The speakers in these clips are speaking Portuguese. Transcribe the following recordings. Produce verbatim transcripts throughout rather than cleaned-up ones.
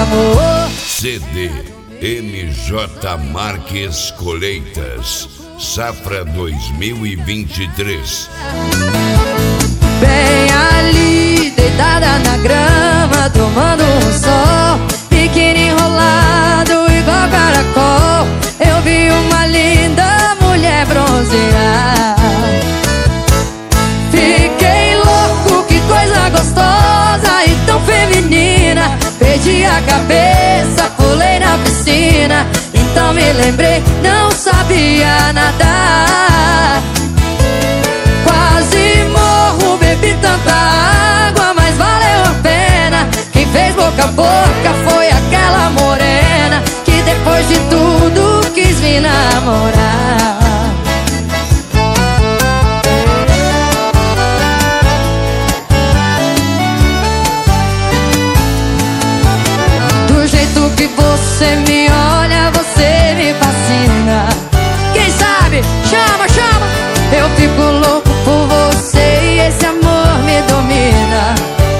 amor. C D M J Marques Colheitas, safra dois mil e vinte e três. Bem ali, deitada na grama, tomando um sol, biquíni enrolado igual caracol. Eu vi uma linda mulher bronzear. Fiquei louco, que coisa gostosa e tão feminina. Perdi a cabeça, pulei na piscina. Então me lembrei, não sabia nadar. Quase morro, bebi tanta água, mas valeu a pena. Quem fez boca a boca foi aquela morena que depois de tudo quis me namorar. Do jeito que você me olha, você me fascina. Quem sabe, chama, chama. Eu fico louco por você e esse amor me domina.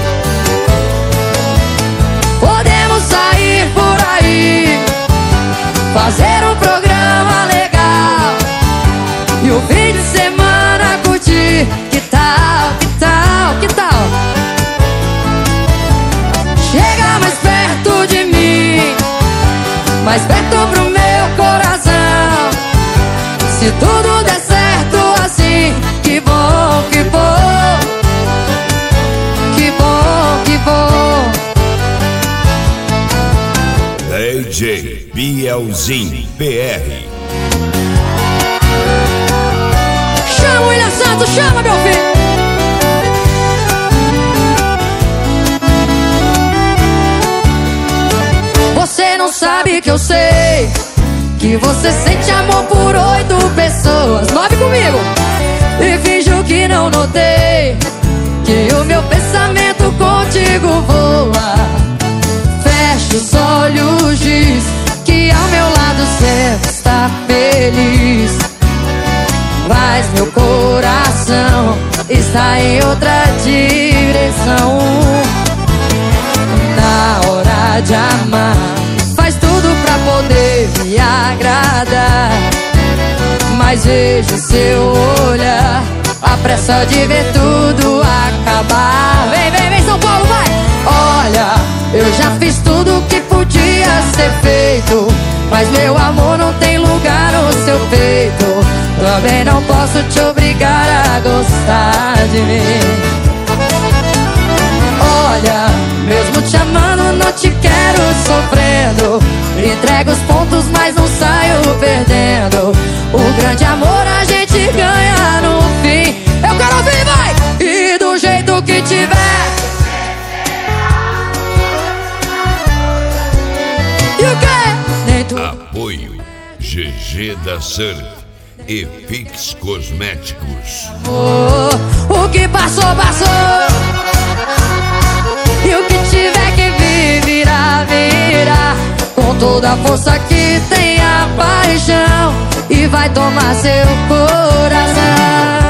Podemos sair por aí, fazer um programa legal e o fim de semana curtir. Que tal, que tal, que tal? Chega mais perto de mim, mais perto pro meu coração. Se tudo der certo assim, que bom, que bom, que bom, que bom. D J Bielzinho P R. Chama o William Santos, chama, meu filho. Você não sabe que eu sei que você sente amor por oito pessoas. Nove comigo. E finjo que não notei que o meu pensamento contigo voa. Fecha os olhos, diz que ao meu lado sempre está feliz. Mas meu coração está em outra direção. Na hora de amar, faz tudo pra poder me agradar. Mas vejo seu olhar, a pressa de ver tudo acabar. Vem, vem, vem São Paulo, vai! Olha, eu já fiz tudo que podia ser feito, mas meu amor não tem lugar no seu peito. Também não posso te obrigar a gostar de mim. Olha, mesmo te amando não te quero sofrendo. Entrego os pontos mas não saio perdendo. O grande amor a gente ganha no fim. Eu quero ouvir, vai! E do jeito que tiver. E o quê? Nem tu... Apoio G G da Surf e Fix Cosméticos. Oh, o que passou, passou. E o que tiver que vir, virá, virá. Com toda a força que tem a paixão, e vai tomar seu coração.